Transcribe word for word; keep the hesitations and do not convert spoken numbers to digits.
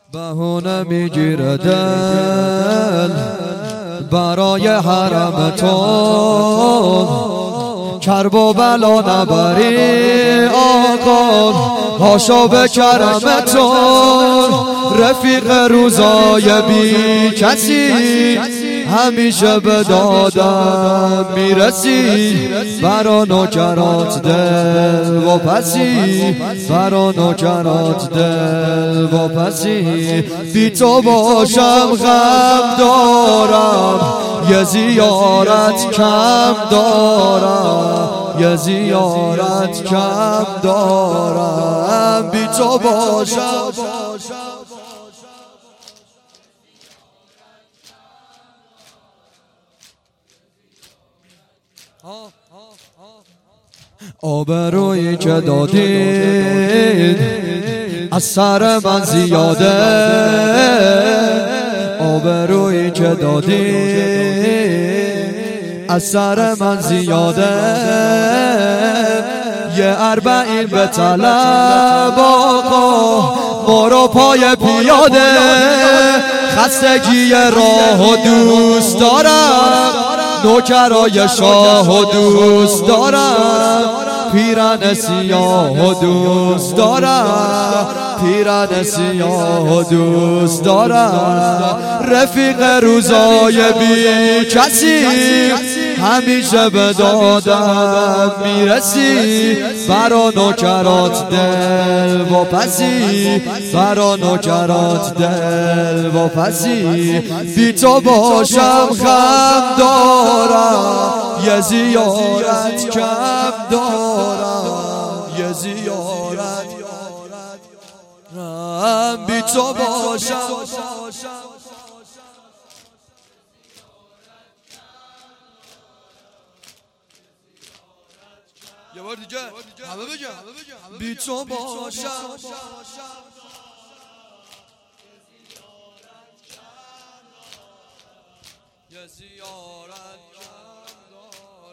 بهونه میگیره دل برای حرم تو، کرب و بلا نبری آقا، هاشا به کرم تو. رفیق روزای بی کسی همیشه به دادم میرسی، برا نوکرات دل و پسی، برا نوکرات دل و پسی. بی تو باشم غم دارم، یه زیارت کم دارم، یه زیارت کم دارم. بی تو باشم آبرویی که دادید از سر من زیاده، آبرویی که دادید از سر من زیاده. یه اربعین به طلب آقا، برو پای پیاده. خستگی راه و دوست دارم، نوکرای شاه و دوست دارم، پیرن سیاه و دوست دارم، پیرن سیاه و دوست دارم. رفیق روزای بی کسی همیشه به دادم میرسی، برا نوکرات دل و پسی، برا نوکرات دل و پسی. بی تو باشم غم دارم، یه زیارت کم دارم، یه زیارت رم. بی تو باشم یه بار دیگه همه بگم بی تو باشم یه زیارت